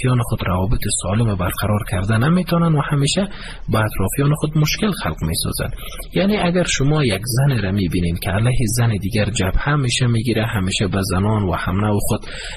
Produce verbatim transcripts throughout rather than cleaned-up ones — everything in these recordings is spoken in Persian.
اطرافیان خود روابط سالم برقرار کرده نمیتونن و همیشه با اطرافیان خود مشکل خلق میسازن. یعنی اگر شما یک زن را میبینید که علیه زن دیگر جبهه میشه میگیره، همیشه به زنان و همنوع خود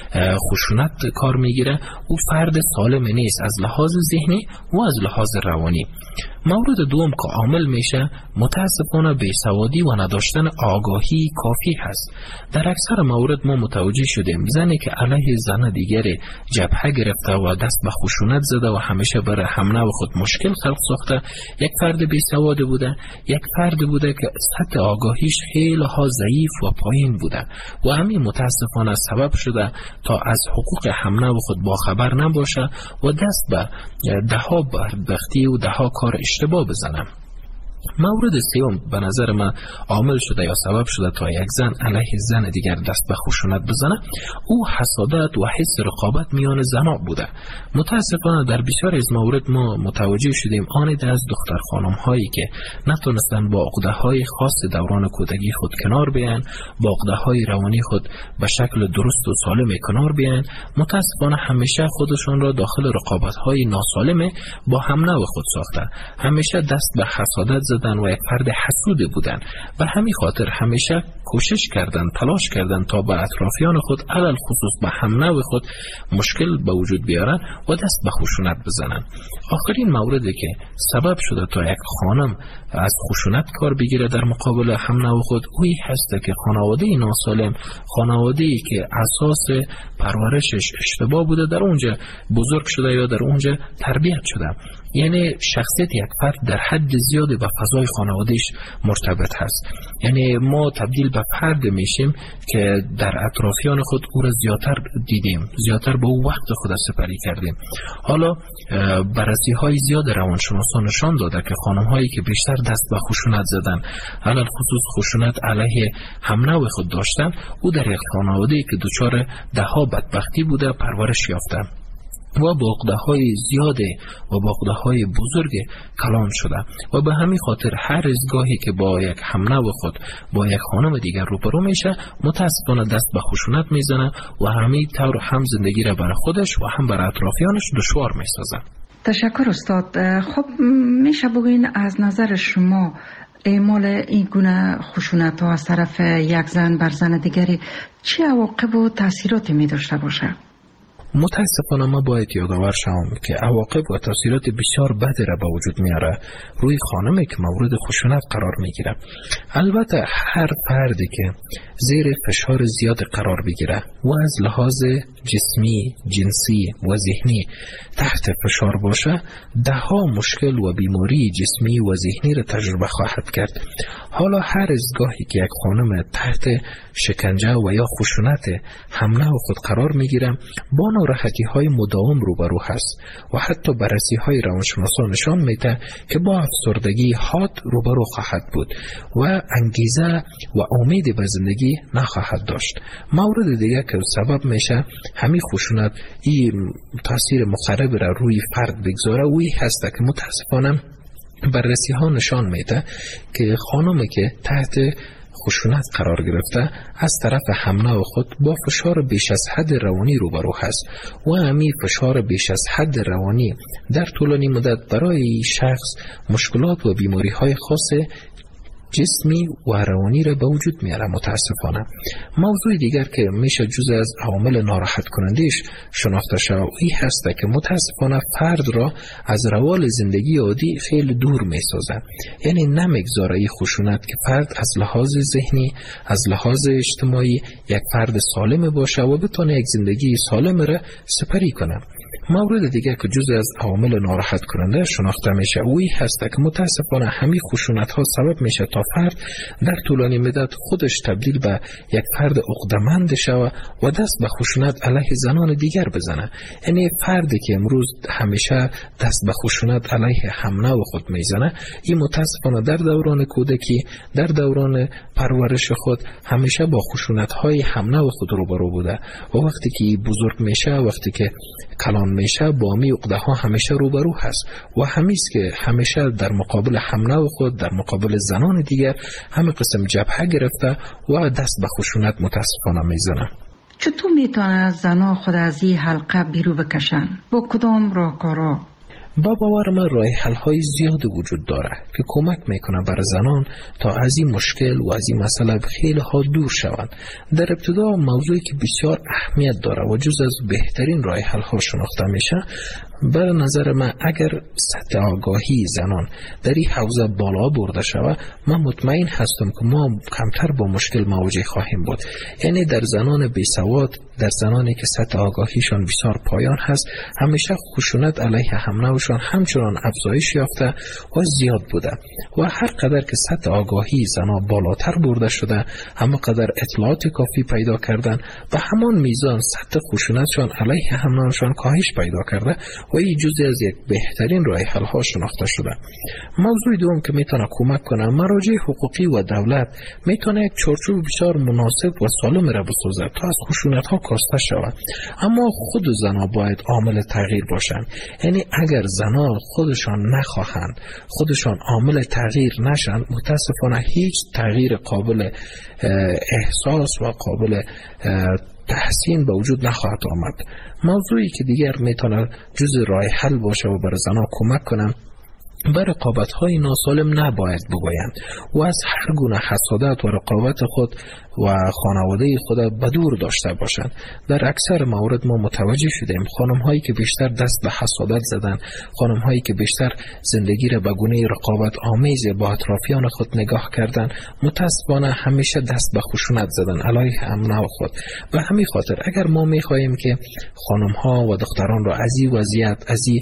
خشونت کار میگیره، او فرد سالم نیست از لحاظ ذهنی و از لحاظ روانی. مورد دوم که عامل میشه متاسفانه بیسوادی و نداشتن آگاهی کافی هست. در اکثر مورد ما متوجه شدیم زنی که علیه زن دیگری جبهه گرفته و دست به خشونت زده و همیشه برای همنوع خود مشکل خلق ساخته، یک فرد بیسواد بوده، یک فرد بوده که سطح آگاهیش خیلی ها ضعیف و پایین بوده و همین متاسفانه سبب شده تا از حقوق همنوع خود باخبر نباشه و دست به ده ها بدبختی و ده ها کار اشتباه بزنم. مورد سیوم به نظر من عامل شده یا سبب شده تا یک زن علیه زن دیگر دست به خشونت بزنه، او حسادت و حس رقابت میان زنها بوده. متاسفانه در بسیار از مورد ما متوجه شدیم آنید از دختر خانم هایی که نتونستن با عقده های خاص دوران کودکی خود کنار بیان، با عقده های روانی خود به شکل درست و سالم کنار بیان، متاسفانه همیشه خودشون را داخل رقابت های ناسالم با هم نوع خود ساخته، همیشه دست به حسادت زدن و یک فرد حسود بودن و همین خاطر همیشه کوشش کردن، تلاش کردن تا به اطرافیان خود علل خصوص به هم نوع خود مشکل به وجود بیارن و دست به خشونت بزنن. آخرین موردی که سبب شده تا یک خانم از خشونت کار بگیره در مقابل هم نوع خود اویی هست که خانواده ناسالم، خانواده‌ای که اساس پرورشش اشتباه بوده در اونجا بزرگ شده یا در اونجا تربیت شده. یعنی شخصیت یک فرد در حد زیادی به فضای خانوادهش مرتبط هست. یعنی ما تبدیل به فرد میشیم که در اطرافیان خود او را زیادتر دیدیم، زیادتر به او وقت خود سپری کردیم. حالا بررسی های زیاد روانشناسان نشان داده که خانم هایی که بیشتر دست به خشونت زدن، علل خصوص خشونت علیه هم نوع خود داشتن، او در یک خانواده که دچار ده ها بدبختی بوده پرورش یافته و با عقده‌های زیاد و با عقده‌های بزرگ کلان شده و به همین خاطر هر از گاهی که با یک همنوع خود با یک خانم دیگر روبرو میشه متاسفانه دست به خشونت میزنه و همین طور هم زندگی را برای خودش و هم برای اطرافیانش دشوار میسازه. تشکر استاد. خب میشه بگوین از نظر شما اعمال این گونه خشونت ها از طرف یک زن بر زن دیگری چه عواقب و تاثیراتی می داشته باشه؟ متاسفانه ما باید یادآور شوم که عواقب و تاثیرات بسیار بدی را به وجود میاره روی خانمی که مورد خشونت قرار میگیره. البته هر فردی که زیر فشار زیاد قرار بگیره و از لحاظ جسمی، جنسی و ذهنی تحت فشار باشه، ده ها مشکل و بیماری جسمی و ذهنی را تجربه خواهد کرد. حالا هر از گاهی که یک خانم تحت شکنجه و یا خشونت همنوع خود قرار میگیره با ناراحتی های مداوم روبرو هست و حتی بررسی های روانشناسان نشان میده که با افسردگی حاد روبرو خواهد بود و انگیزه و امیدی به زندگی نخواهد داشت. مورد دیگه که سبب میشه همین خشونت این تاثیر مخرب را روی فرد بگذاره وی هست که متاسفانه بررسی ها نشان میده که خانمی که تحت خشونت قرار گرفته از طرف همنوع خود با فشار بیش از حد روانی روبرو هست و همین فشار بیش از حد روانی در طولانی مدت برای شخص مشکلات و بیماری های خاص جسمی و روانی را به وجود میاره. متاسفانه موضوع دیگر که میشه جزء از عوامل ناراحت کنندش شناخته شود این هست که متاسفانه فرد را از روال زندگی عادی خیلی دور میسازه. یعنی نمیگذاره این خشونت که فرد از لحاظ ذهنی، از لحاظ اجتماعی یک فرد سالم باشه و بتونه یک زندگی سالم را سپری کنه. مورد دیگه که جزء از عوامل ناراحت کننده شناخته میشه اوی هست که متاسفانه همین خشونت ها سبب میشه تا فرد در طولانی مدت خودش تبدیل به یک فرد عقده‌مند شود و دست به خشونت علیه زنان دیگر بزنه. یعنی فردی که امروز همیشه دست به خشونت علیه همنوع خود میزنه این متاسفانه در دوران کودکی، در دوران پرورش خود همیشه با خشونت های همنوع خود روبرو بوده و وقتی که بزرگ میشه، وقتی که کلان میشه با می عقده ها همیشه روبرو هست و همیست که همیشه در مقابل همنوع خود، در مقابل زنان دیگر همه قسم جبهه گرفته و دست به خشونت متاسفانه میزنه. چطور میتونه زنها خود از این حلقه بیرو بکشن؟ با کدام راهکارا؟ با باور من راه حل های زیاد وجود داره که کمک میکنه بر زنان تا از این مشکل و از این مسئله خیلی ها دور شوند. در ابتدا موضوعی که بسیار اهمیت داره و جز از بهترین راه حل ها شناخته میشه، بر نظر من اگر سطح آگاهی زنان در این حوزه بالا برده شود، من مطمئن هستم که ما کمتر با مشکل مواجه خواهیم بود. یعنی در زنان بیسواد، در زنانی که سطح آگاهیشان بسیار پایان هست، همیشه خشونت علیه هم نوشان همچنان افزایش یافته و زیاد بوده و هر قدر که سطح آگاهی زنان بالاتر برده شده، همه قدر اطلاعات کافی پیدا کردن و همان میزان سطح خشونتشان علیه هم نوشان کاهش پیدا کرده و این جزئی از یک بهترین راه حل ها شناخته شده. موضوع دوم که میتونه کمک کنه، مراجع حقوقی و دولت میتونه یک چارچوب بسیار مناسب و سالم را بسازد تا از خشونت ها کاسته شود. اما خود زنها باید عامل تغییر باشند. یعنی اگر زنها خودشان نخواهند، خودشان عامل تغییر نشن، متاسفانه هیچ تغییر قابل احساس و قابل تحسین به وجود نخواهد آمد. موضوعی که دیگر میتونه جز راه حل باشه و بر زنها کمک کنم، بر رقابت‌های ناسالم نباید بگویند و از هر گونه حسادت و رقابت خود و خانواده خود به دور داشته باشند. در اکثر موارد ما متوجه شدیم خانم‌هایی که بیشتر دست به حسادت زدن، خانم‌هایی که بیشتر زندگی را به گونه رقابت آمیز با اطرافیان خود نگاه کردن، متأسفانه همیشه دست به خشونت زدن علیه همنوع خود. و همین خاطر اگر ما می‌خواهیم که خانم‌ها و دختران را از این وضعیت، از این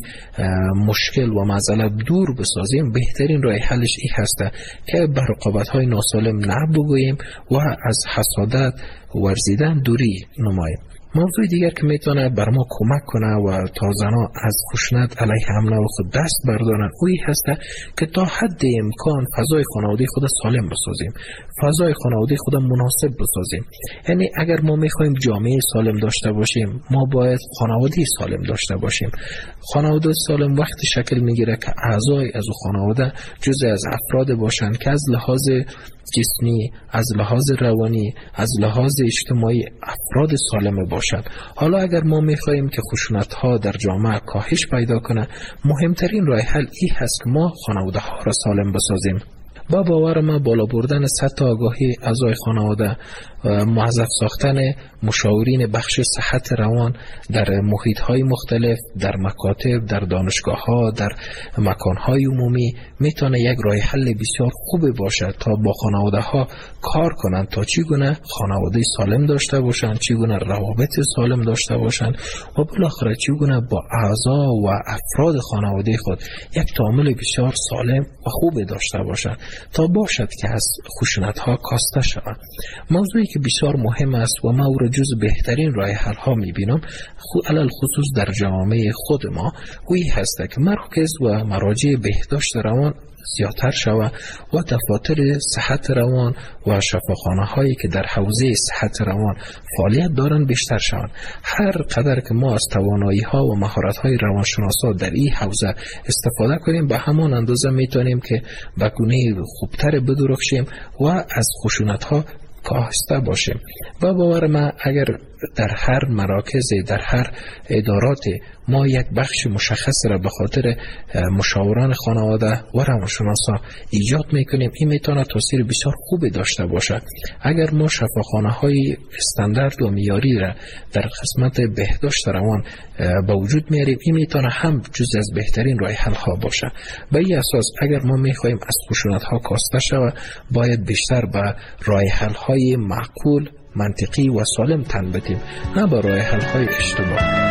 مشکل و معضله دور بسازیم، بهترین راه حلش این هسته که به رقابت‌های ناسالم نبگوییم و از حسادت ورزیدن دوری نماییم. موضوع دیگر که میتونه بر ما کمک کنه و تا زنها از خشونت علیه هم خود دست بردارن، اوی هسته که تا حد امکان فضای خانواده خود سالم بسازیم، فضای خانواده خود مناسب بسازیم. یعنی اگر ما میخوایم جامعه سالم داشته باشیم، ما باید خانواده سالم داشته باشیم. خانواده سالم وقتی شکل میگیره که اعضای از خانواده جزء از افراد باشند که از لحاظ جسمی، از لحاظ روانی، از لحاظ اجتماعی افراد سالم باشند. حالا اگر ما میخواهیم که خشونت ها در جامعه کاهش پیدا کنه، مهمترین راه حل این هست که ما خانواده ها را سالم بسازیم. با باور ما بالا بردن سطح آگاهی اعضای خانواده، موظف ساختن مشاورین بخش صحت روان در محیط های مختلف، در مکاتب، در دانشگاه ها، در مکان های عمومی میتونه یک راه حل بسیار خوب باشه تا با خانواده ها کار کنند تا چگونه خانواده سالم داشته باشند، چگونه روابط سالم داشته باشند و بالاخره چگونه با اعضا و افراد خانواده خود یک تعامل بسیار سالم و خوب داشته باشند تا باشد که از خشونت ها کاسته شوند. موضوعی که بسیار مهم است و ما او را جز بهترین راه حل ها میبینم، علل خصوص در جامعه خود ما، وی هست که مراکز و مراجع بهداشت روان زیادتر شود و دفاتر صحت روان و شفاخانه هایی که در حوزه صحت روان فعالیت دارند بیشتر شوند. هر قدر که ما از توانایی ها و مهارت های روانشناسا در این حوزه استفاده کنیم، به همان اندازه میتونیم که به گونه خوبتر بدرخشیم و از خشونت ها کاهسته باشیم. و باور من اگر در هر مراکز، در هر ادارات ما یک بخش مشخص را به خاطر مشاوران خانواده و روانشناسا ایجاد میکنیم، این میتونه تاثیر بسیار خوبی داشته باشد. اگر ما شفاخانه های استاندارد و معیاری را در قسمت بهداشت روان به وجود میاریم، این میتونه هم جز از بهترین راه حل ها باشه. به این اساس اگر ما میخواهیم از خشونت ها کاسته شود، باید بیشتر به راه حل های معقول، منطقی و سالم تن بدیم، نه به راه حل های اشتباه.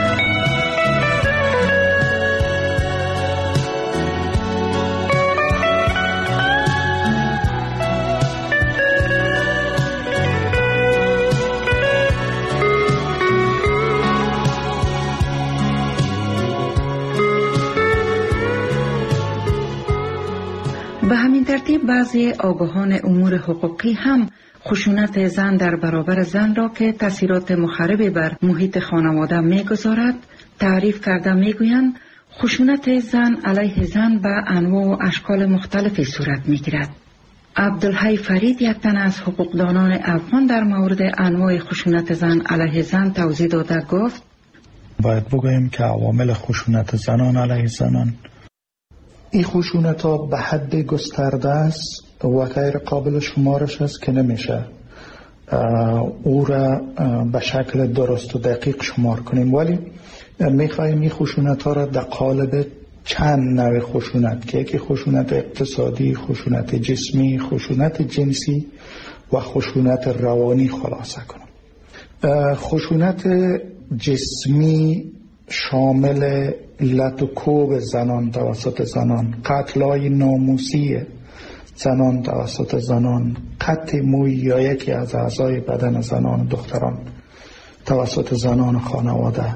به همین ترتیب بعضی آگاهان امور حقوقی هم خشونت زن در برابر زن را که تاثیرات مخربی بر محیط خانواده می‌گذارد تعریف کرده می‌گویند خشونت زن علیه زن به انواع و اشکال مختلفی صورت می‌گیرد. عبدالحی فرید یک تن از حقوقدانان افغان در مورد انواع خشونت زن علیه زن توضیح داده گفت باید بگوییم که عوامل خشونت زنان علیه زنان، این خشونت ها به حد گسترده است و غیر قابل شمارش است که نمیشه او را به شکل درست و دقیق شمار کنیم، ولی میخواییم این خشونت ها را در قالب چند نوع خشونت که یکی خشونت اقتصادی، خشونت جسمی، خشونت جنسی و خشونت روانی خلاصه کنم. خشونت جسمی شامل لط و کوب زنان توسط زنان، قتل‌های ناموسی زنان توسط زنان، قطع موی یا یکی از اعضای بدن زنان و دختران توسط زنان خانواده،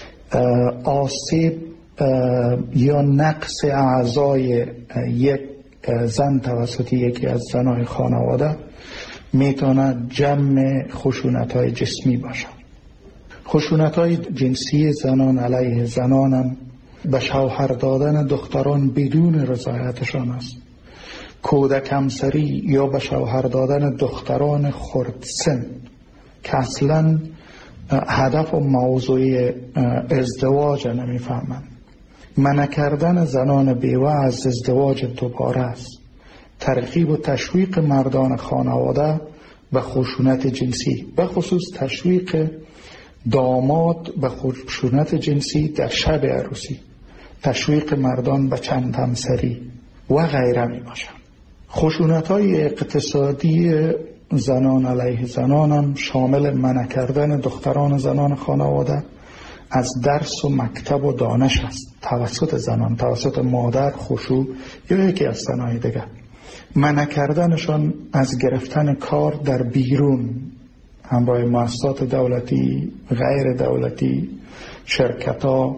آسیب یا نقص اعضای یک زن توسط یکی از زنان خانواده میتونه جمع خشونت‌های جسمی باشه. خشونت‌های جنسی زنان علیه زنان هم به شوهر دادن دختران بدون رضایتشان است، کودک همسری یا به شوهر دادن دختران خردسن که اصلا هدف و موضوع ازدواج نمیفهمند، منع کردن زنان بیوه از ازدواج دوباره است، ترغیب و تشویق مردان خانواده به خشونت جنسی، به خصوص تشویق داماد به خشونت جنسی در شب عروسی، تشویق مردان به چند همسری و غیره می باشند. خشونت‌های اقتصادی زنان علیه زنان هم شامل منع کردن دختران زنان خانواده از درس و مکتب و دانش است توسط زنان، توسط مادر، خشوع یا یکی از زنای دیگر، منع کردنشان از گرفتن کار در بیرون همراه مؤسسات دولتی، غیر دولتی، شرکت‌ها،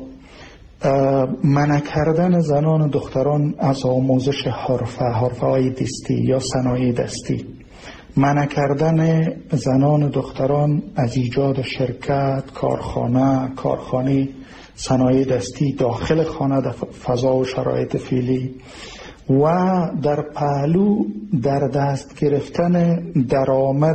منع کردن زنان و دختران از آموزش حرفه، حرفه‌های دستی یا صنایع دستی، منع کردن زنان و دختران از ایجاد شرکت، کارخانه، کارخانه صنایع دستی داخل خانه در فضا و شرایط فعلی و در پهلو در دست گرفتن درآمد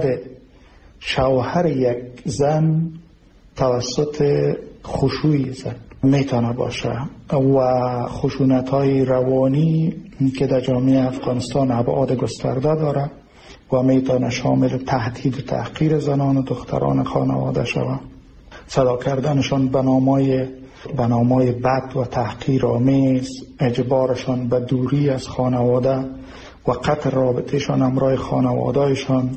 شوهر یک زن توسط خشوع زن میتونه باشه و خشونت‌های روانی که در جامعه افغانستان ابعاد گسترده داره و میتونه شامل تهدید و تحقیر زنان و دختران خانواده شود، صدا کردنشان به نامای به نامای بد و تحقیرآمیز، اجبارشان به دوری از خانواده و قطع رابطهشان همراه خانوادهشان،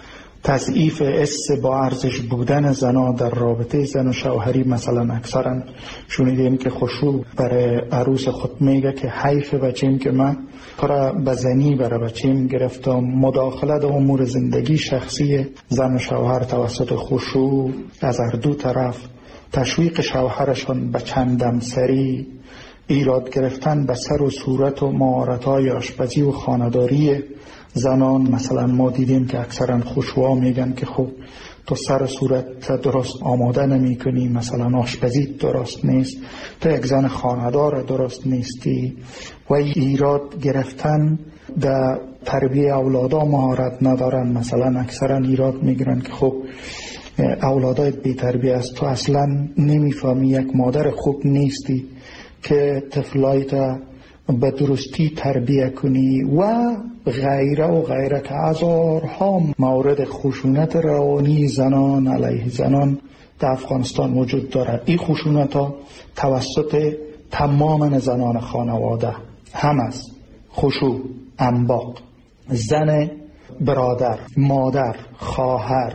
تضعیف حس با ارزش بودن زنان در رابطه زن و شوهری. مثلا اکثرا شنیدیم که خشوع برای عروس خود میگه که حیف بچیم که من کار بزنی برای بچیم گرفتم، مداخله در امور زندگی شخصی زن و شوهر توسط خشوع از هر دو طرف، تشویق شوهرشان به چندم سری، ایراد گرفتن به سر و صورت و مهارت‌های آشپزی و خانه‌داری زنان. مثلا ما دیدیم که اکثرا خشوعا میگن که خب تو سر صورت درست آماده نمی کنی، مثلا آشپزی درست نیست، تو یک زن خانه‌دار درست نیستی، و ایراد گرفتن در تربیه اولادا مهارت ندارن. مثلا اکثرا ایراد میگیرن که خب اولادایت بی تربیه است، تو اصلا نمیفهمی، یک مادر خوب نیستی که طفلایت به درستی تربیه کنی و غیره و غیره که هزارها مورد خشونت روانی زنان علیه زنان در افغانستان وجود دارد. این خشونت ها توسط تمام زنان خانواده هم است، خشوع، انباق، زن برادر، مادر، خواهر،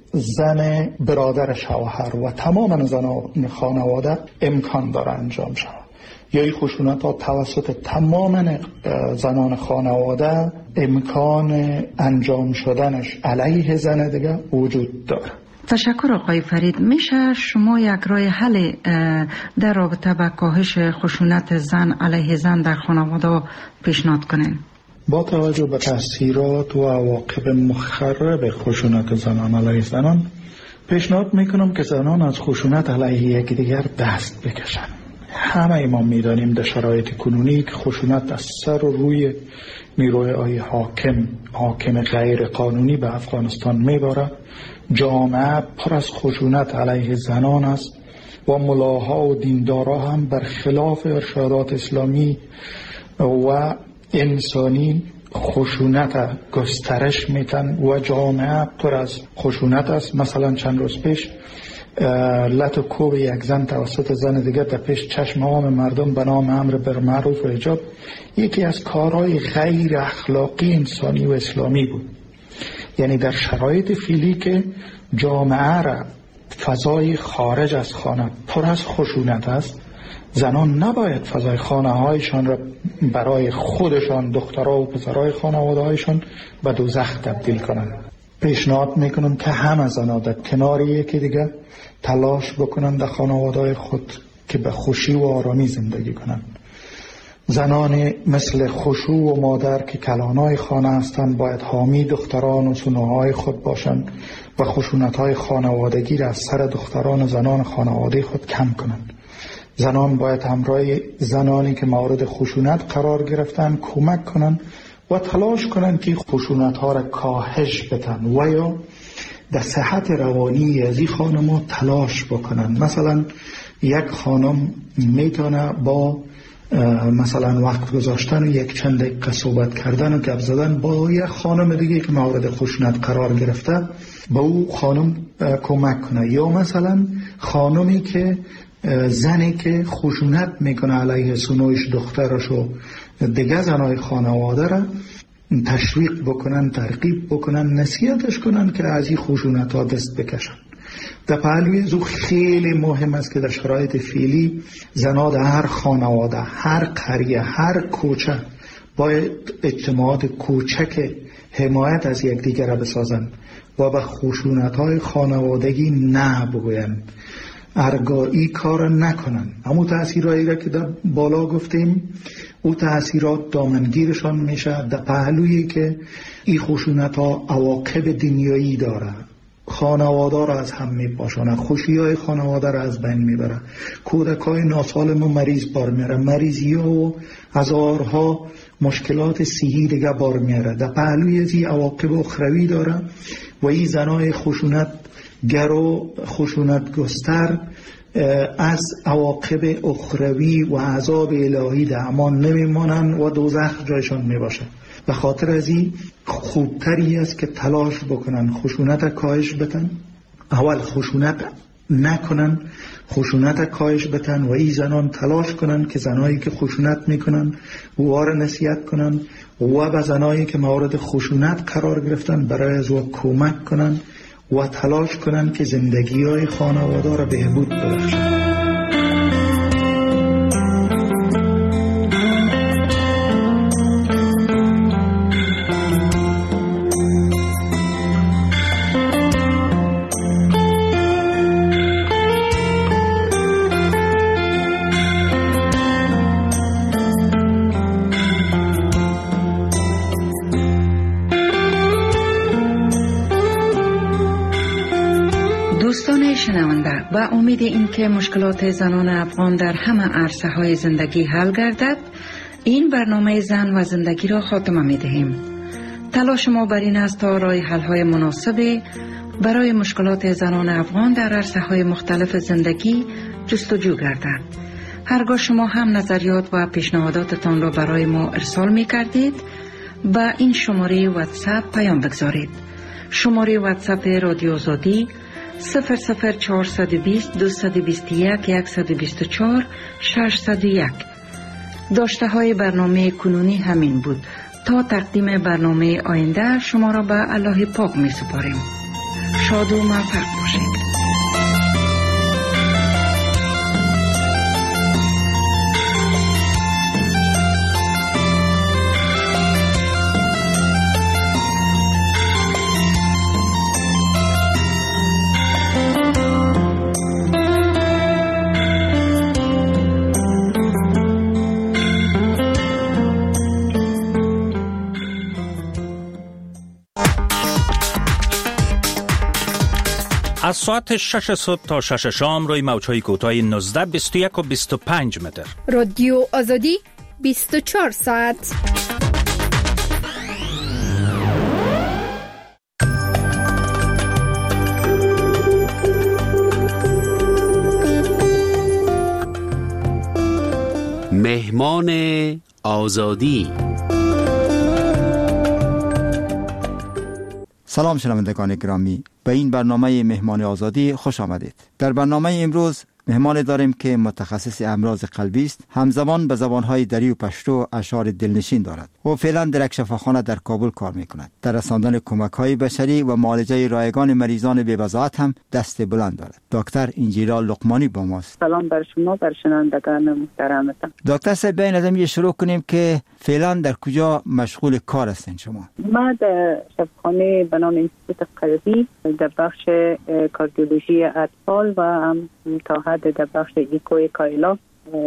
زن برادر شوهر و تمام زنان خانواده امکان داره انجام شود. یا این خشونت ها توسط تمام زنان خانواده امکان انجام شدنش علیه زن دیگه وجود داره. تشکر آقای فرید. میشه شما یک راه حل در رابطه با کاهش خشونت زن علیه زن در خانواده پیشنهاد کنین؟ با توجه به تاثیرات و عواقب مخرب خشونت زنان علیه زنان پیشنهاد میکنم که زنان از خشونت علیه یکدیگر دست بکشن، همه ما میدانیم در شرایط کنونی که خشونت از سر و روی نیروهای حاکم حاکم غیر قانونی به افغانستان میباره. جامعه پر از خشونت علیه زنان است و ملاها و دیندارا هم برخلاف ارشادات اسلامی و انسانی خشونت گسترش میتن و جامعه پر از خشونت است. مثلا چند روز پیش لط و کوب یک زن توسط زن دیگر در پیش چشم عام مردم به نام امر بالمعروف و حجاب یکی از کارهای غیر اخلاقی انسانی و اسلامی بود. یعنی در شرایط فعلی که جامعه را فضای خارج از خانه پر از خشونت است، زنان نباید فضای خانه هایشان را برای خودشان، دخترها و پسرهای خانواده هایشان به دوزخ تبدیل کنند. پیشنهاد میکنم که همه زنان در کنار یکی دیگر تلاش بکنند در خانواده خود که به خوشی و آرامی زندگی کنند. زنان مثل خشوع و مادر که کلانای خانه هستند باید حامی دختران و سنوهای خود باشند و خشونت‌های خانوادگی را از سر دختران و زنان خانواده خود کم کنند. زنان باید همراه زنانی که مورد خشونت قرار گرفتن کمک کنند و تلاش کنند که خشونت‌ها را کاهش بدن و یا در صحت روانی از این خانم‌ها تلاش بکنند. مثلا یک خانم میتونه با مثلا وقت گذاشتن و یک چند دقیقه صحبت کردن و گپ زدن با یک خانم دیگه که مورد خشونت قرار گرفته با او خانم کمک کنه. یا مثلا خانمی که زنی که خشونت میکنه علیه سنویش دخترش و دیگه زنای خانواده را تشویق بکنن، ترغیب بکنن، نصیحتش کنن که از این خشونت ها دست بکشن. در پهلوی زو خیلی مهم است که در شرایط فعلی زنها در هر خانواده، هر قریه، هر کوچه باید اجتماعات کوچک حمایت از یکدیگر را بسازند و به خشونت های خانوادگی نه بگویند، ارگایی کار نکنن. همون تأثیرهایی را که در بالا گفتیم او تأثیرات دامنگیرشان میشه در پهلویی که این خشونت ها عواقب دنیایی داره، خانواده را از هم میپاشانه، خوشی های خانواده را از بین میبره، کودک های ناسالم و مریض بار میاره، مریضی ها و هزارها مشکلات صحی دیگه بار میاره. در پهلوی از این عواقب اخروی داره و این زنای خشونت گر و خشونت گستر از عواقب اخروی و عذاب الهی در امان نمیمانن و دوزخ جایشان میباشه. به خاطر از این خوبتری است که تلاش بکنن خشونت کاهش بتن، اول خشونت نکنن، خشونت کاهش بتن و این زنان تلاش کنن که زنایی که خشونت میکنن وار نصیحت کنن و به زنایی که مورد خشونت قرار گرفتن برای از او کمک کنن و تلاش کنن که زندگی های خانواده را بهبود ببخشن. شنونده، با امید اینکه مشکلات زنان افغان در همه عرصه های زندگی حل گردد، این برنامه زن و زندگی را خاتمه می دهیم. تلاش ما بر این است تا راه حل های مناسب برای مشکلات زنان افغان در عرصه های مختلف زندگی جستجو گردد. هرگاه شما هم نظریات و پیشنهاداتتان را برای ما ارسال می کردید، با این شماره واتساپ پیام بگذارید. شماره واتساپ رادیو آزادی صفر صفر چهارصد و بیست دویست و بیست و یک صد و بیست و چهار ششصد و یک. داشته های برنامه کنونی همین بود. تا تقدیم برنامه آینده شما را به الله پاک می سپاریم. شاد و موفق باشید. ساعت شش صبح تا شش شام روی موج‌های کوتاه نوزده بیست و یک و بیست و پنج متر. رادیو آزادی بیست و چهار ساعت. مهمان آزادی. سلام شنوندگان گرامی، به این برنامه مهمان آزادی خوش آمدید. در برنامه امروز مهمان داریم که متخصص امراض قلبی است، همزمان به زبانهای دری و پشتو اشعار دلنشین دارد. او فعلا در یک شفاخانه در کابل کار میکند. در رساندن کمک‌های بشری و معالجه رایگان مریضان بی‌وضاحت هم دست بلند دارد. دکتر انجیلا لقمانی با ماست. سلام بر شما، بر شنوندگان محترمتان. دکتر صاحب، بیاین از این شروع کنیم که فعلا در کجا مشغول کار هستین شما؟ ما در شفاخانه به نام انستیتوت قلبی در بخش کاردیولوژی اطفال و هم تا حد در بخش ایکوی کایلا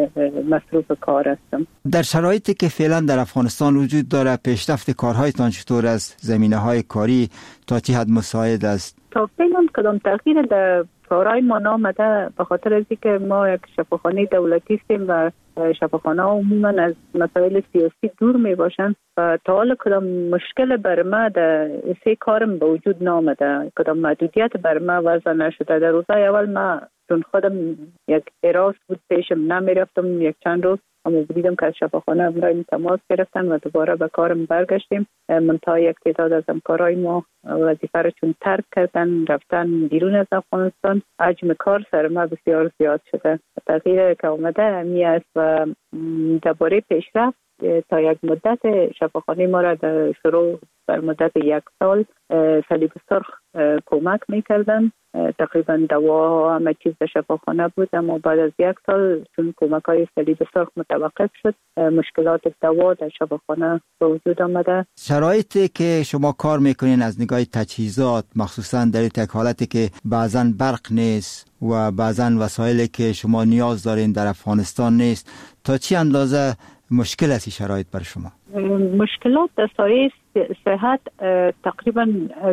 مصروف کار هستم. در شرایطی که فعلا در افغانستان وجود داره، پیشرفت کارهایتان چطور از زمینه‌های کاری تا چه حد مساعد است؟ تا فعلا کدام تغییر در کارهای ما نامده، به خاطر از اینکه ما یک شفاخانه دولتی هستیم و شفاخانه عموما از مسائل سیاسی دور می باشند و تا حالا کدام مشکل بر ما در سه کارم به وجود نامده، کدام محدودیت بر ما وضع نشده. در روزهای اول ما چون خودم یک اراس بود پیشم نمی رفتم یک چند روز، اما دیدم که از شفاخانه امرای تماس گرفتن و دوباره به کارم برگشتیم. منتها یک تعداد از همکارای ما وظیفه را چون ترک کردن رفتن بیرون از افغانستان، حجم کار سر ما بسیار زیاد شده. تغییر که اومده می است و درباره پیشرفت تا یک مدت شفاخانه ما را در شروع بر مدت یک سال صلیب سرخ کمک میکردن. تقریبا دوا همه چیز در شفاخانه بود، اما بعد از یک سال چون کمک های صلیب سرخ متوقف شد، مشکلات دوا در شفاخانه به وجود آمده. شرایطی که شما کار میکنین از نگاه تجهیزات، مخصوصا در یک حالتی که بعضا برق نیست و بعضا وسایلی که شما نیاز دارین در افغانستان نیست، تا چه اندازه مشکل است شرایط بر شما؟ مشکلات در سایه صحت تقریبا از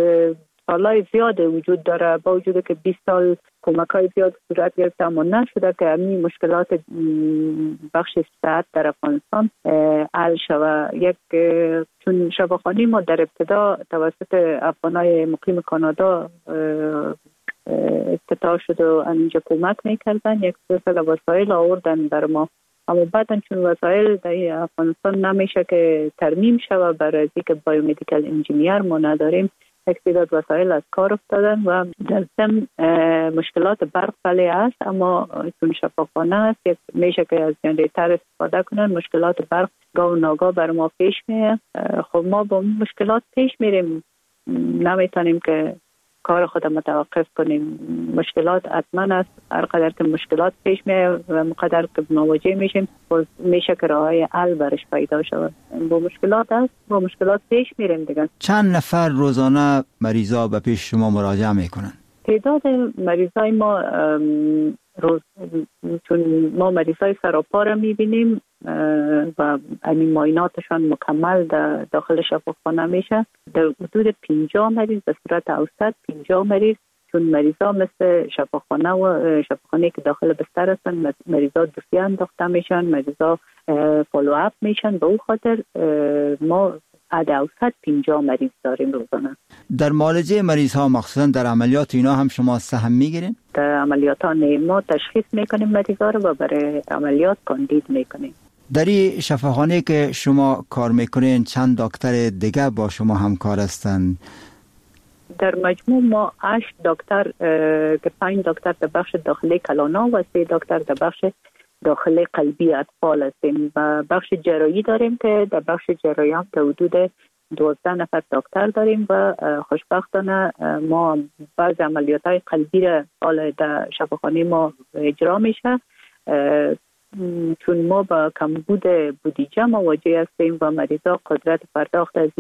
سالهای زیاد وجود داره، با وجود که بیست سال کمک های زیاد صورت گرفته اما نشده که همین مشکلات بخش صحت در افغانستان حل شود. یک چون شفاخانه ما در ابتدا توسط افغانای مقیم کانادا افتتاح شد و اینجا کمک میکردن، یک سلسله وسایل آوردن بر ما، اما بعدن چون وسایل در افغانستان نمیشه که ترمیم شود برای اینکه بایومدیکال انجینیر ما نداریم، یک تعداد وسایل از کار افتادن و در ضمن مشکلات برق بله است، اما چون شفاخانه است یک میشه که از جنریتر استفاده کنن، مشکلات برق گاه و ناگاه بر ما پیش میاد. خب ما با مشکلات پیش میریم، نمیتونیم که کار خود متوقف کنیم. مشکلات حتما است، هر قدر که مشکلات پیش میاد و مقدر که مواجه میشیم میشه که راههای حل برش پیدا شود. با مشکلات است، با مشکلات پیش میریم دیگه. چند نفر روزانه مریضا به پیش شما مراجعه میکنن؟ تعداد مریضای ما روز چون ما مریضای سراپا را میبینیم و همین معایناتشان مکمل در داخل شفاخانه میشه، در حدود پنجاه مریض به صورت اوسط، پنجاه مریض، چون مریضا مثل شفاخانه و شفاخانه که داخل بستر هستن، مریضا دوسیه انداخته میشن، مریضا فالو اپ میشن. به او خاطر ما عد اوسط پنجاه مریض داریم روزانه. در معالجه مریض ها مخصوصا در عملیات اینا هم شما سهم میگیرین؟ در عملیات ها نه، ما تشخیص میکنیم مریض ها رو و برای عملیات کاندید میکنیم. در این شفاخانه که شما کار میکنین چند دکتر دیگه با شما همکار هستن؟ در مجموع ما هشت دکتر که پنج دکتر در بخش داخلی کلانا و سه دکتر در بخش داخل قلبی اطفال هستیم و بخش جراحی داریم که در بخش جراحی هم تا حدود دوازده نفر دکتر داریم و خوشبختانه ما بعض عملیات های قلبی را حالا در شفاخانه ما اجرا میشه، چون ما با کمبود بودجه مواجه هستیم و مریضا قدرت پرداخت از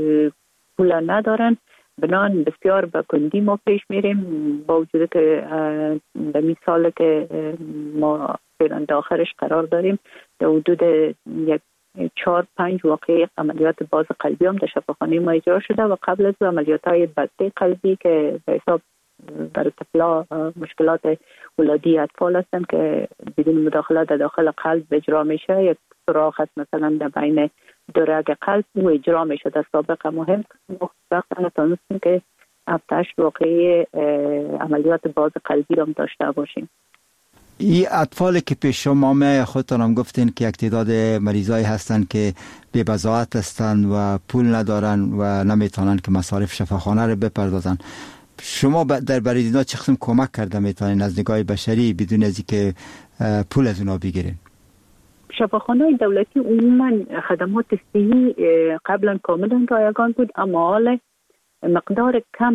پول ندارن، بنان بسیار به کندی ما پیش میریم، با وجود که در این سال که ما فعلا داخلش قرار داریم در حدود یک چهار پنج واقعه عملیات باز قلبی هم در شفاخانه ما اجرا شده و قبل از عملیات های بسته قلبی که به حساب برای طفلا مشکلات ولادی اطفال هستند که بدون مداخله در داخل قلب اجرا میشه. یک سوراخ هست مثلا در بین دو رگ قلب و اجرا میشه. در سابق مهم وقتا تونستیم که هفتش واقعی عملیات باز قلبی را داشته باشیم. این اطفالی که پیش شما می خودتان هم گفتین که یک تعداد مریضایی هستند که بی بضاعت هستند و پول ندارن و نمیتونن که مصارف شفاخانه رو بپردازن. شما در برای اینا چه قسم کمک کرده میتونین از نگاه بشری بدون از اینکه پول از اونا بگیرین؟ شفاخانه دولتی عموما خدمات صحی قبلا کاملا رایگان بود، اما حال مقدار کم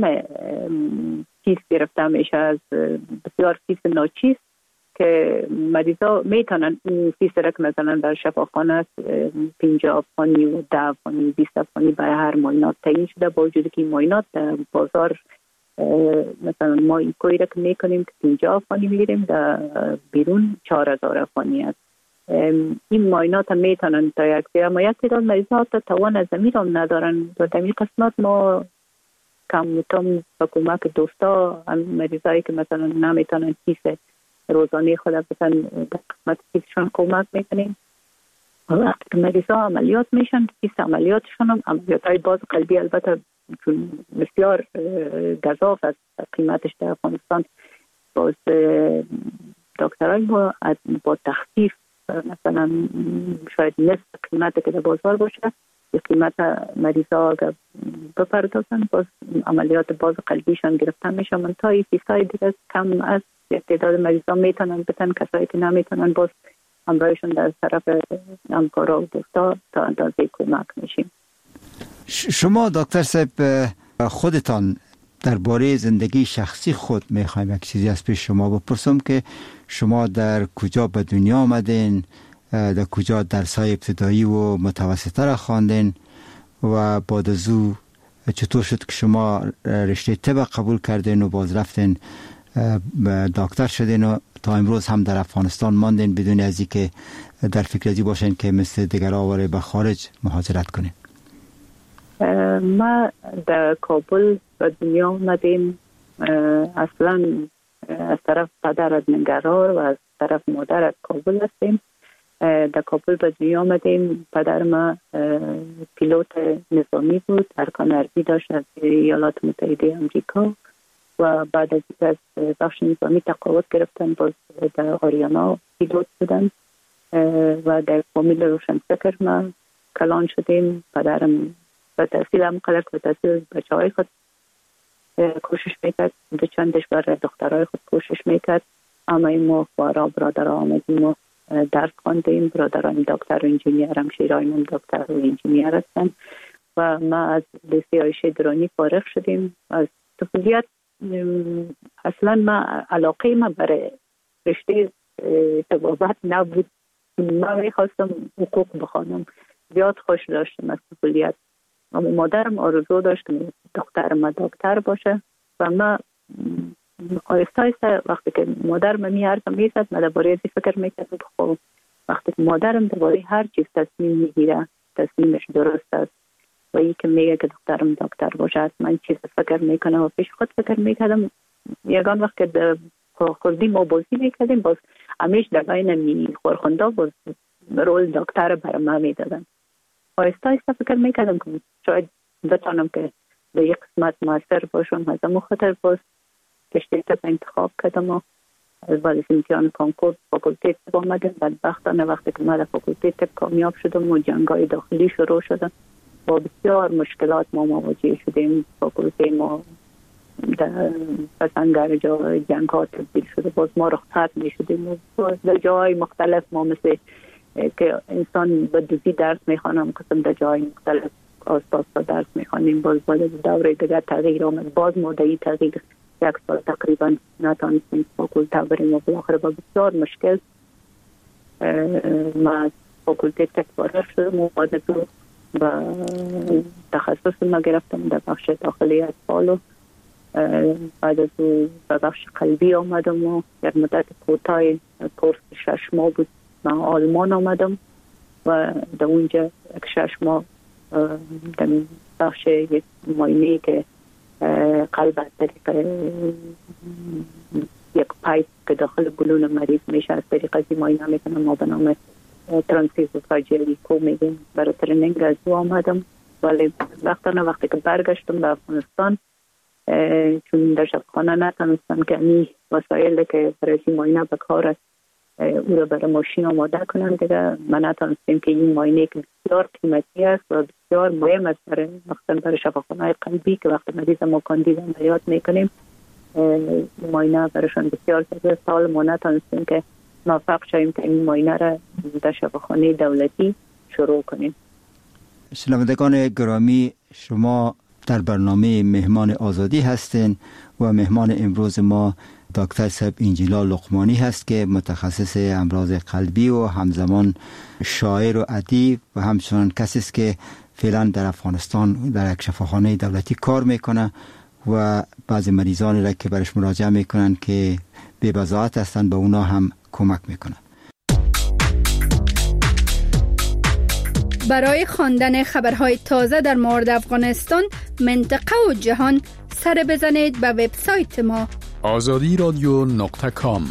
فیس گرفته میشه از بسیار فیس ناچیز که مریضا میتونن این فیس را که مثلا در شفاخانه پنجاه افغانی و ده افغانی بیست افغانی برای هر معاینات تعیین شده، با وجودی که این معاینات در بازار مثلا ما این کوی را که میکنیم که پنجاه افغانی میگیریم، در بیرون چهار هزار افغانی است. این معاینات هم میتونن تا یک سری، اما یک تعداد مریضا تا توان از زمین هم ندارن و در این قسمت ما کم کم با کمک دوستا مریضایی که مثلا نمیتونن فیس روزانه خود بسن در قسمت فیسشون کمک میکنیم. وقتی که مریضا عملیات میشن فیس عملیاتشون هم عملیات های باز قلبی البته چون بسیار گزاف است قیمتش در افغانستان، باز دکترای ما با تخفیف مثلا شاید نصف قیمت که در بازار باشه به قیمت مریضا اگر بپردازن باز عملیات باز قلبیشان گرفتن میشه. من تا این فیسای دیگه کم از تعداد مریضا میتونن بتن، کسایی که نمیتونن باز همراهشون در طرف همکارا و دوستا تا اندازه کمک میشیم. شما دکتر صاحب خودتان درباره زندگی شخصی خود میخوایم یک چیزی از پیش شما بپرسم که شما در کجا به دنیا آمدین، در کجا درس‌های ابتدایی و متوسطه را خواندین و بعد از او چطور شد که شما رشته طب قبول کردین و باز رفتین دکتر شدین و تا امروز هم در افغانستان ماندین بدون از اینکه در فکر ازی باشین که مثل دیگر آواره به خارج مهاجرت کنین؟ ما در کابل به دنیا آمدیم. اصلا از طرف پدر از ننگرهار و از طرف مادر از کابل هستیم. در کابل به دنیا آمدیم. پدر ما پیلوت نظامی بود، ارکان اربی داشت از ایالات متحده امریکا و بعد از اینکه از بخش نظامی تقاعد گرفتن باز در آریانا پیلوت بودن و در فامیل روشنفکر ما کلان شدیم. پدرم به تحصیل هم قلق به تحصیل بچه های خود کوشش میکرد، دو چندش برای دخترهای خود کوشش میکرد، اما این ما بارا برادر آمدیم و درس خواندیم. برادران دکتر و انجینیر هم شیرایمون دکتر و انجینیر هستن و ما از لیسه عایشه درانی فارغ شدیم. از طفولیت اصلا ما علاقه ما برای رشته طبابت نبود. ما میخواستم حقوق بخوانم، زیاد خوش داشتم از طفولیت، اما مادرم آرزو داشت که دختر ما دکتر باشه و ما آیسته آیسته وقتی که مادرم میارزم میزد من درباره ازی فکر میکردم خب وقتی که مادرم درباره هر چیز تصمیم میگیره تصمیمش درست است و ای که میگه که دخترم دکتر باشه من چیز فکر میکنم و پیش خود فکر میکردم. یگان وقت که خوردی ما بازی میکردیم باز همیش در بین می خورخونده باز رول دکتر بر ما میدادن. آیسته آیسته فکر میکردم که شاید بتانم که به یک قسمت موثر باشم. از امو خاطر باز رشته طب انتخاب کردم و بعد از امتحان کنکور فاکولته طب آمدم. بدبختانه وقتی که من در فاکولته طب کامیاب شدم و جنگای داخلی شروع شدم با بسیار مشکلات ما مواجه شدیم. فاکولته ما در پسنگر جا جنگ ها تبدیل شده، باز ما رخصت می شدیم در جای مختلف. ما مثل که انسان به دوزی درس میخوانم قسم در جای مختلف آسپاس درس میخوانیم. باز باز دوره دیگر تغییر آمد، باز ما در این تغییر یک سال تقریبا نتانستیم فاکولته بریم و بالاخره با بسیار مشکل ما از فاکولته طب فارغ شدم و بعد از او به تخصص ما گرفتم در بخش داخلی اطفال و بعد از او به بخش قلبی آمدم و یک مدت کوتاه کورس شش ماه بود من آلمان آمدم و در اونجا یک شش ماه در بخش یک معاینه که قلب از طریق یک پایپ که داخل بلون مریض میشه از طریق از معاینه میکنم. ما به نام ترانسفیوژن کو میگیم. برای ترنینگ از او آمدم، ولی وقتا وقتی که برگشتم به افغانستان چون در شفاخانه نتونستم که این وسایل که برای معاینه به کار است او را برای ماشین آماده کنم دیگه. من نتونستیم که این معاینه که بسیار قیمتی است و بسیار مهم است برای مثلا برای شفاخانه قلبی که وقتی مریض ما کاندید عملیات میکنیم معاینه برایشان بسیار سخت. سال ما نتونستیم که موفق شویم که این معاینه را در شفاخانه دولتی شروع کنیم. شنوندگان گرامی، شما در برنامه مهمان آزادی هستین و مهمان امروز ما دکتر صاحب انجیلا لقمانی هست که متخصص امراض قلبی و همزمان شاعر و ادیب و همچنان کسی است که فعلا در افغانستان در یک شفاخانه دولتی کار میکنه و بعضی مریضانی را که برش مراجعه میکنن که بی بضاعت هستن به اونا هم کمک میکنه. برای خواندن خبرهای تازه در مورد افغانستان، منطقه و جهان سر بزنید به وبسایت ما آزادی رادیو نقطه کام.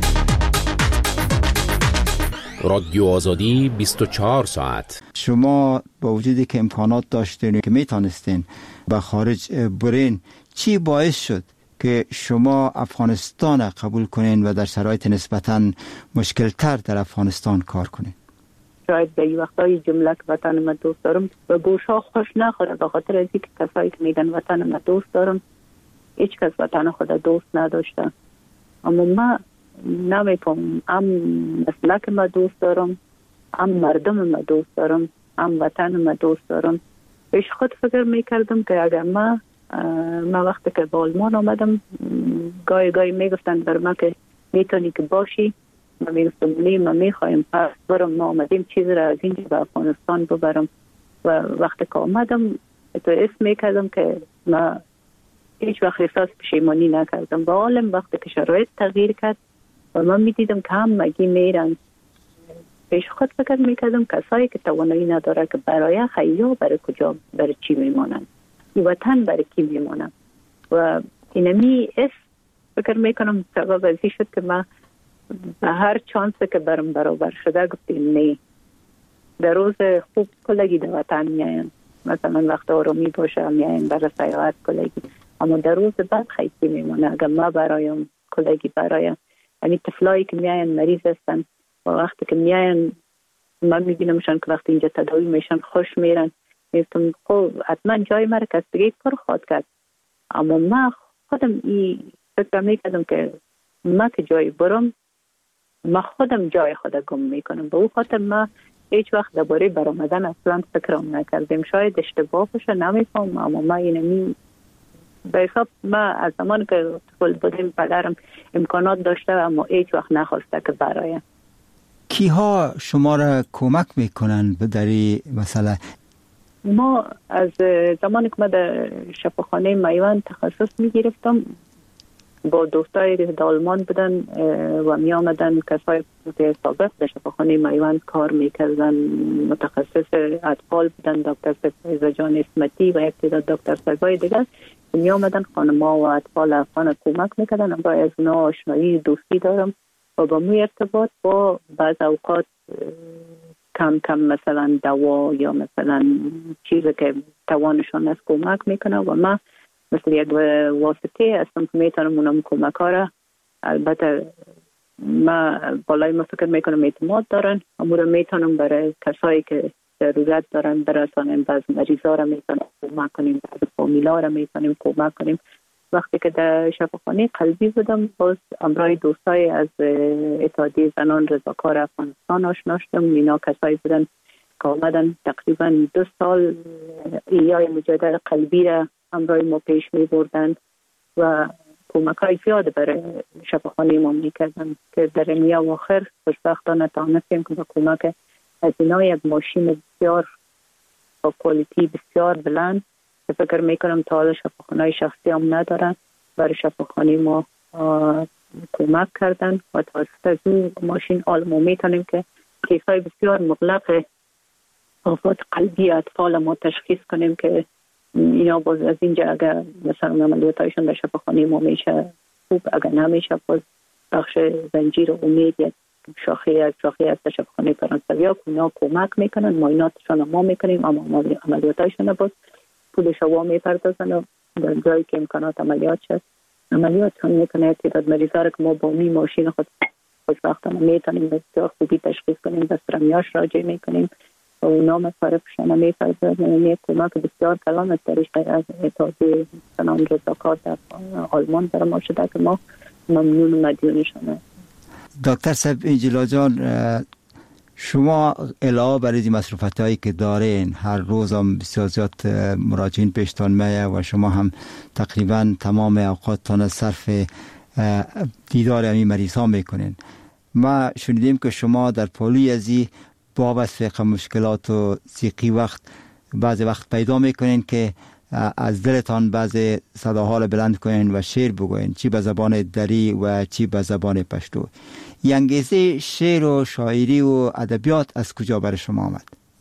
رادیو آزادی بیست و چهار ساعت. شما با وجودی که امکانات داشتین که میتونستین به خارج برین، چی باعث شد که شما افغانستان قبول کنین و در شرایط نسبتاً مشکل تر در افغانستان کار کنین؟ شاید به این وقتای جمله که وطن ما دوست دارم و گوشا خوش نخوره، به خاطر از اینکه کسایی که میگن وطن ما دوست دارم هیچ کس وطن خود دوست نداشته. اما ما نمیفهم، هم مسلک ما دوست دارم، هم مردم ما دوست دارم، هم وطن ما دوست دارم. پیش خود فکر میکردم که اگر ما ما وقتی که به آلمان آمدم گاهی گاهی میگفتن بر ما که میتونی که باشی، ما میگفتم نه، ما میخوایم پس برم، ما آمدیم چیز را از اینجا به افغانستان ببرم. و وقتی که آمدم تو اسم میکردم که ما هیچ وقت احساس پشیمانی نکردم. با عالم وقتی که شرایط تغییر کرد و من میدیدم که هم مگی میرن، پیش خود فکر میکردم کسایی که توانایی نداره که برای خیلی برای کجا برای چی میمانن، وطن برای کی میمانن. و اینمی اس فکر میکنم سبب ازی شد که من به هر چانسی که برم برابر شده گفتیم نه. در روز خوب کلگی در وطن میاین، مثلا وقت آرامی باشه میاین برای سیاحت کلگی، اما در روز بعد خیلی میمونه. اگر ما برایم کلگی برایم، یعنی طفلایی که میاین مریض هستن و وقتی که میاین من میبینمشان که وقتی اینجا تداوی میشن خوش میرن، میگم خب حتما جای مرا کس دیگه پر خواهد کرد. اما من خودم این فکر میکردم که ما که جای برم ما خودم جای خودم گم میکنم. به او خاطر ما هیچ وقت درباره برآمدن اصلا فکرم نکردیم. شاید اشتباه باشه نمیفهم، اما ما اینمی به حساب ما از زمان که طفل بودیم پدرم امکانات داشته اما هیچ وقت نخواسته که برایم. کیها شما را کمک میکنن به دری مسئله؟ ما از زمانی که ما در شفاخانه میوان تخصص میگرفتم با دوستایی در آلمان بودن و می آمدن کسای سابق در شفاخانه میوان کار میکردن، متخصص اطفال بودن، دکتر سفیزه جان اسمتی و یک تعداد دکتر سگای دیگر می آمدن خانما و اطفال افغان کمک میکردن. اما از اونا آشنایی دوستی دارم و با مو ارتباط با بعض اوقات کم کم مثلا دوا یا مثلا چیزی که توانشان از کمک میکنه و ما مثل یک واسطه هستم که میتونم اونم کمک ها را، البته ما بالای ما فکر میکنم اعتماد دارن، اما را میتونم برای کسایی که ضرورت دارن برسانیم. بعض مریضا را میتونم کمک کنیم، بعض فامیلا را میتونیم کمک کنیم. وقتی که در شفاخانه قلبی بودم باز امرای دوستای از اتحادیه زنان رضاکار افغانستان آشنا شدم. اینا کسایی بودن که آمدن تقریبا دو سال ایای مجادل قلبی را امرای ما پیش می بردن و کمک های زیاد برای شفاخانه ما می کردن که در نیا و آخر خوشبختانه تانستیم که با کمک از اینا یک ماشین بسیار با کوالیتی بسیار بلند که فکر می کنم تا حالا شفاخانه های شخصی هم ندارن برای شفاخانه ما کمک کردن و توسط از این ماشین آلمو می تانیم که کیس های بسیار مغلق آفات قلبی اطفال ما تشخیص کنیم که اینا باز از اینجا اگر مثلا عملیاتایشون در شفاخانه ما میشه خوب، اگر نمیشه باز بخش زنجیر امید یک شاخه از شاخه از شفاخانه فرانسویا که اونا کمک میکنن، معایناتشون ما میکنیم، اما عملیاتایشون باز پولش وا میپردازن و در جایی که امکانات عملیات شد عملیاتشون میکنه. تعداد مریضا رو که ما با می ماشین خود خوشبختانه میتونیم بسیار خوبی تشخیص کنیم، بسترمیاش راجع میکنیم و اونا مصارفشون میپردازن. یک کمک بسیار کلان از طریق از اتحادیه سنان رضاکار در آلمان در ما شده که ما ممنون و مدیونشونه. دکتر صاحب انجلا جان، شما علاوه بر این مصروفات هایی که دارین، هر روز هم بسیار زیاد مراجعین پیشتان میه و شما هم تقریبا تمام اوقاتتان صرف دیدار همین مریض ها میکنین. ما شنیدیم که شما در پالوی ازی بابت فقه مشکلات و ضیقی وقت بعضی وقت پیدا میکنین که از دلتان بعضی صداها رو بلند کنین و شعر بگوین، چی به زبان دری و چی به زبان پشتو. این انگیزه شعر و شاعری و ادبیات از کجا برای شما آمد؟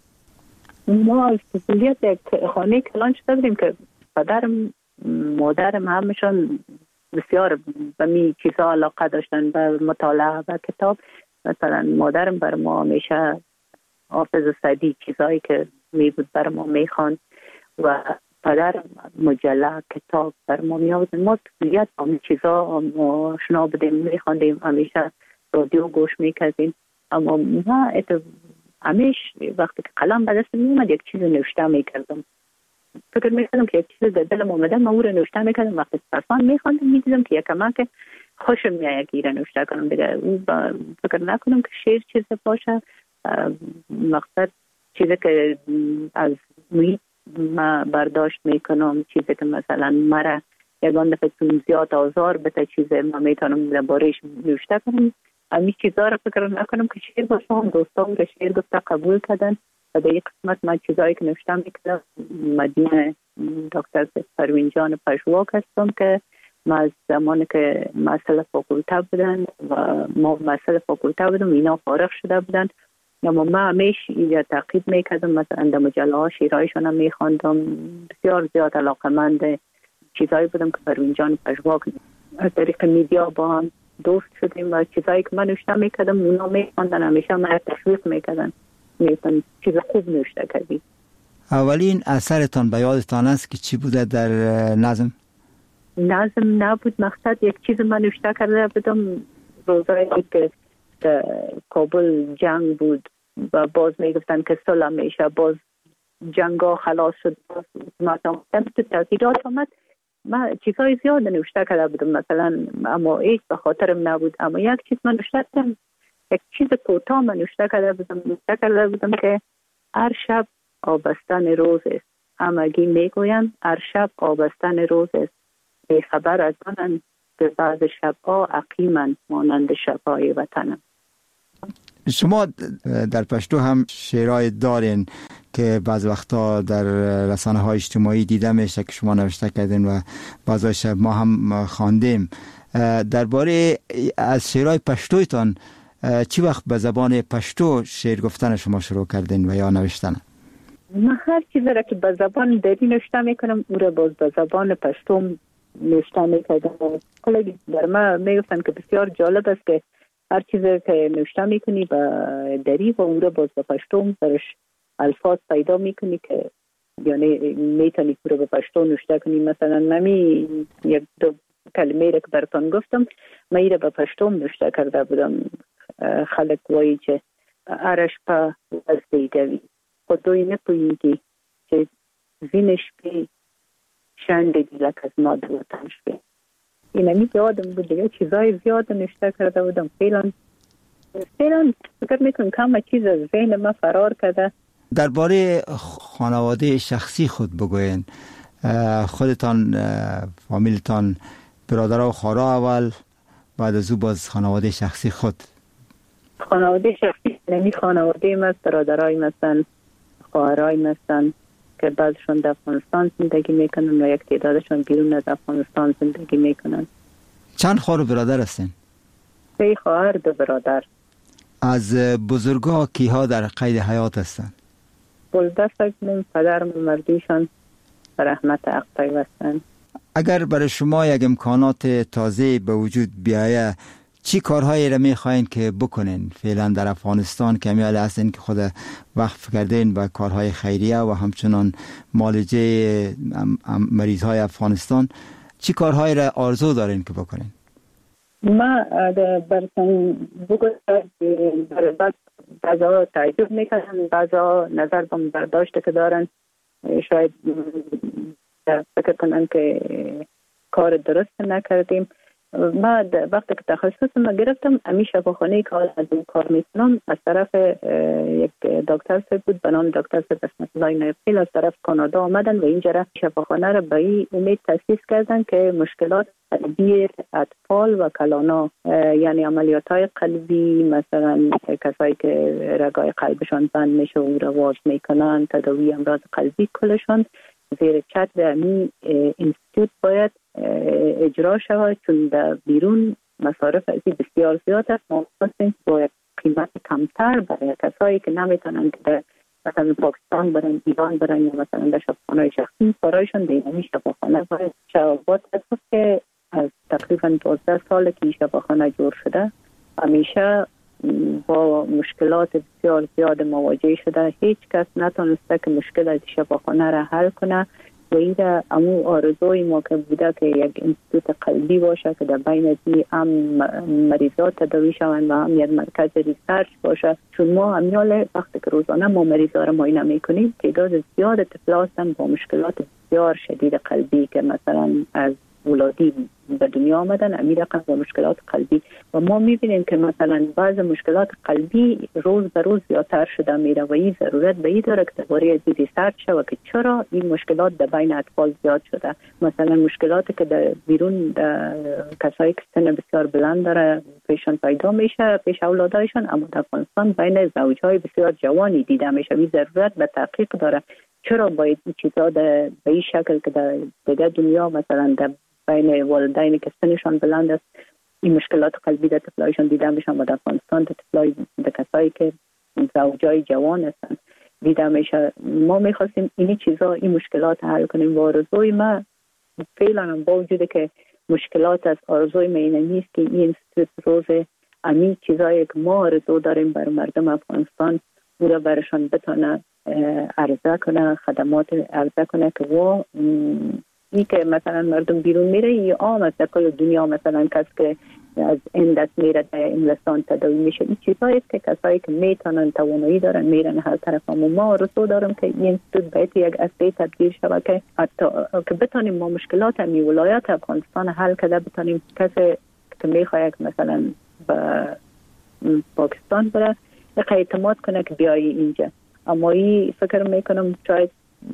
ما از کلیت یک خانه کلان شده بودیم که پدرم مادرم همشون بسیار به می چیزا علاقه داشتن، به مطالعه و کتاب. مثلا مادرم بر ما همیشه حافظ سعدی چیزایی که می بود بر ما می خواند و پدر مجله کتاب بر ما می آورد. ما کلیت همین چیزا آشنا بودیم، می خواندیم، همیشه رادیو گوش می کردیم. اما ما همیشه وقتی که قلم به دست می اومد یک چیز نوشته می کردم. فکر می کردم که یک چیز در دلم اومده، ما او رو نوشته می کردم. وقتی صرفان می خواندم می دیدم که یکم که خوشم میاد که ایران نوشته کنم. دیگه او فکر نکنم که شعر چیز باشه، مقصد چیزی که از محیط ما برداشت میکنم، چیزی که مثلا مرا یگان دفعه چون زیاد آزار بده چیز ما میتونم درباره‌اش نوشته کنم. همین چیزا رو فکر نکنم که شعر باشه. هم دوستان رو شعر گفته قبول کردن و در یک قسمت من چیزایی که نوشته میکردم مدینه دکتر پروین جان پژواک هستم که ما از زمانی که مسئله فاکولته بودن و ما مسئله فاکولته بودم اینا فارغ شده بودن، اما ما همیشه اینجا تعقیب میکردم. مثلا در مجله ها شیرهایشون هم میخواندم. بسیار زیاد علاقمند چیزایی بودم که پروین جان پژواک از طریق میدیا با هم دوست شدیم و چیزایی که من نوشته میکردم اونا میخواندن، همیشه من تشویق میکردن، میگفتن چیز خوب نوشته کردی. اولین اثرتان به یادتان است که چی بوده در نظم؟ نظم نبود، مقصد یک چیز من نوشته کرده بودم روزایی که کابل جنگ بود و باز میگفتن که صلح میشه، باز جنگا خلاص شد، باز حکومت تو تغییرات آمد. من چیزای زیاد نوشته کرده بودم مثلا، اما هیچ به خاطرم نبود. اما یک چیز من نوشته کردم، یک چیز کوتاه من نوشته کرده بودم نوشته کرده بودم که هر شب آبستن روز است، همگی میگویند هر شب آبستن روز است، بی خبر از آنند که بعض شبها عقیمند مانند شبهای وطنم. شما در پشتو هم شعرهای دارین که بعض وقتا در رسانه های اجتماعی دیده میشه که شما نوشته کردین و بعضای شب ما هم خواندیم. درباره از شعرهای پشتویتان چی وقت به زبان پشتو شعر گفتن شما شروع کردین و یا نوشتن؟ من هر چیزی را که به زبان دری نوشته میکنم او را باز به زبان پشتو نوشته میکردم. کلی در ما میگفتن که بسیار جالب است که هر چیزی که نوشته میکنی به دری و او را باز به پشتو درش الفاظ پیدا میکنی که یعنی میتونی او را به پشتو نوشته کنی. مثلا نمی یک دو کلمه را که براتون گفتم من ای را به پشتو نوشته کرده بودم. خلق وایی که ارش پا از دیگوی خودوی نپوییگی که زینش بی شند دیلک از ماده وطنش بی. این همی یادم بود دیگه چیزای زیاد نوشته کرده بودم. فیلان فیلان فکر میکنم کم چیز از ذهن ما فرار کرده. درباره خانواده شخصی خود بگوین، خودتان، فامیلتان، برادرها و خواهرها اول، بعد از او باز خانواده شخصی خود. خانواده شخصی نمی خانواده ما برادرای مثلا خواهرای مثلا که بعضشون در افغانستان زندگی میکنن و یک تعدادشون بیرون از افغانستان زندگی میکنن. چند خواهر و برادر هستین؟ سه خواهر دو برادر. از بزرگا کیها در قید حیات هستن؟ بلده سکنم پدرم و مردیشان به رحمت حق پیوستند. اگر برای شما یک امکانات تازه به وجود بیایه چی کارهایی را میخواین که بکنین فعلا در افغانستان که همیال هستین که خود وقف کردین به کارهای خیریه و همچنان معالجه مریض های افغانستان، چی کارهایی را آرزو دارین که بکنین؟ ما برسن بگوید بعضا بعضا تعجب میکنن، بعضا نظر به برداشت که دارن شاید فکر کنن که کار درست نکردیم. ما وقتی که تخصص ما گرفتم امی شفاخانه که از اون کار میکنم از طرف یک دکتر صاحب بود به نام دکتر صاحب اسمت الله نایبخیل از طرف کانادا آمدن و اینجا شفاخانه را به این امید تاسیس کردن که مشکلات قلبی اطفال و کلانا، یعنی عملیات های قلبی، مثلا کسایی که رگای قلبشان بند میشه و رواز میکنن، تداوی امراض قلبی کلشان زیر چتر امی اینستیتوت باید اجرا شود، چون در بیرون مصارف ازی بسیار زیاد است. ما خواستیم با یک قیمت کمتر برای کسایی که نمیتونن که در مثلا پاکستان برن، ایران برن یا مثلا در شفاخانه شخصی برایشان دینمی شفاخانه باید شوابات است که از تقریبا دوازده سال که این شفاخانه جور شده همیشه با مشکلات بسیار زیاد مواجه شده. هیچ کس نتونسته که مشکل از شفاخانه را حل کنه و این امو آرزوی ما که بوده که یک انستیتوت قلبی باشه که در بین دی هم مریضات تداوی شوند و هم یک مرکز ریسرچ باشه، چون ما همیال وقتی که روزانه ما مریضا را معاینه میکنیم تعداد زیاد طفلا هستن با مشکلات بسیار شدید قلبی که مثلا از ولادی به دنیا آمدن امیر رقم با مشکلات قلبی و ما میبینیم که مثلا بعض مشکلات قلبی روز به روز زیادتر شده میره و این ضرورت به این داره که درباره از ریسرچ شود که چرا این مشکلات در بین اطفال زیاد شده. مثلا مشکلاتی که در بیرون کسایی که سن بسیار بلند داره پیشان پیدا میشه پیش اولادایشان، اما در افغانستان بین زوجهای بسیار جوانی دیده میشه. این ضرورت به تحقیق داره چرا باید این چیزا به این شکل که در دیگه دنیا مثلا در بین والدینی که سنشان بلند است این مشکلات قلبی در طفلایشان دیده میشن و در افغانستان در طفلای در کسایی که زوجای جوان هستن دیده میشه. ما میخواستیم اینی چیزا این مشکلات حل کنیم و آرزوی ما فعلا با وجود که مشکلات از آرزوی ما اینه نیست که این انستیتوت روز امی چیزایی که ما آرزو داریم بر مردم افغانستان بوده برشان بتونه عرضه کنه، خدمات عرضه کنه که و این که مثلا مردم بیرون میره یا عام است در کل دنیا، مثلا کس که از این دست میره در انگلستان تداوی میشه. این چیزایی که کسایی که میتونن توانایی دارن میرن هر طرف. اما ما رسو دارم که این انستیتوت باید یک اصلی تبدیل شود که حتی که بتونیم ما مشکلات می ولایت افغانستان حل کرده بتونیم کسی که میخواد مثلا به پاکستان بره اعتماد کنه که بیایی اینجا. اما این فکر میکنم شاید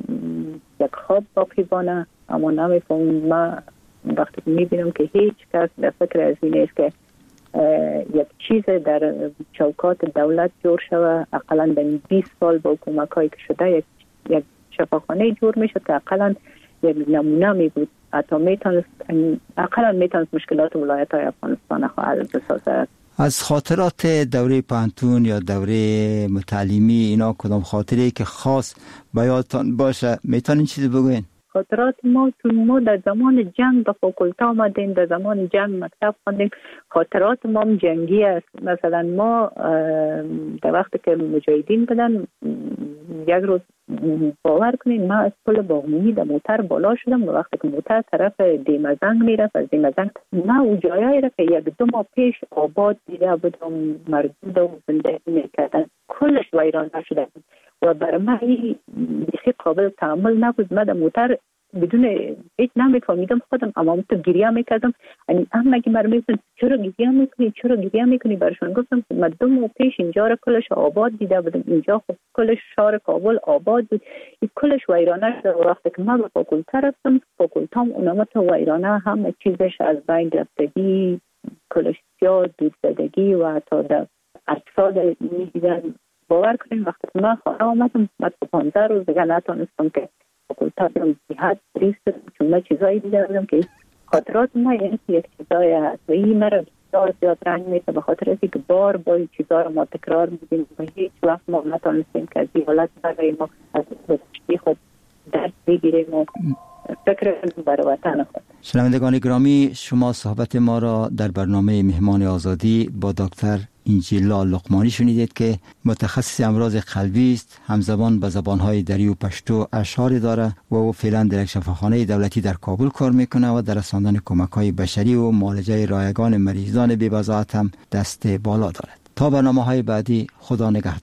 یک خواب باقی بانه، اما نمیفهم. ما وقتی میبینم که هیچ کس در فکر از این است که یک چیز در چوکات دولت جور شوه، اقلا در بیست سال با کمک هایی که شده یک, یک شفاخانه جور میشه که اقلا یک نمونه می بود، حتی میتونست اقلا میتونست مشکلات ولایت های افغانستان حل بسازه. از خاطرات دوره پانتون یا دوره متعلیمی اینا کدام خاطره که خاص به یادتان باشه میتونین چیزی بگوین؟ خاطرات ما چون ما در زمان جنگ به فاکولته آمدیم، در زمان جنگ مکتب خوندیم، خاطرات ما هم جنگی است. مثلا ما در وقتی که مجاهدین بدن یک روز باور کنین ما از پل باغنومی در موتر بالا شدم و وقتی که موتر طرف دیمزنگ میرفت از دیمزنگ ما او جایایی را که یک دو ماه پیش آباد دیده بودم مردود و زندگی میکردن کلش ویران شده و برای من این بیخی قابل تعامل نبود. من در موتر بدون هیچ نمیفهمیدم خودم، اما تو گریه میکردم. یعنی هم مگه مرا میگفتن چرا گریه میکنی چرا گریه میکنی برشون گفتم که من دو ماه پیش اینجا را کلش آباد دیده بودم، اینجا خب کلش شهر کابل آباد بود، این کلش ویرانه شده. وقتی که من به فاکولته رفتم فاکولتام اونمت ویرانه همه چیزش از بین رفتگی، کلش سیاه دود زدگی و حتی در اجساد میدیدن. باور کنیم وقتی که من خانه آمدم من تو پانزده روز دیگه نتانستم که فاکولته برم جهت ریست چون من چیزایی دیده بودم که خاطرات ما یعنی یک چیزایی هست و این مرا بسیار زیاد رنج میده به خاطر ازی که بار با این چیزا رو ما تکرار میدیم و هیچ وقت ما نتانستیم که از این حالت برای ما از بزشتی خود درد بگیریم و فکر برای وطن خود. شنوندگان گرامی، شما صحبت ما را در برنامه مهمان آزادی با دکتر انجیلا لقمانی شنیدید که متخصص امراض قلبی است، همزمان به زبانهای دری و پشتو اشعار داره و او فعلا در یک شفاخانه دولتی در کابل کار میکنه و در رساندن کمک‌های بشری و معالجه رایگان مریضان بی‌وضاحت هم دست بالا دارد. تا برنامه‌های بعدی، خدا نگهدار.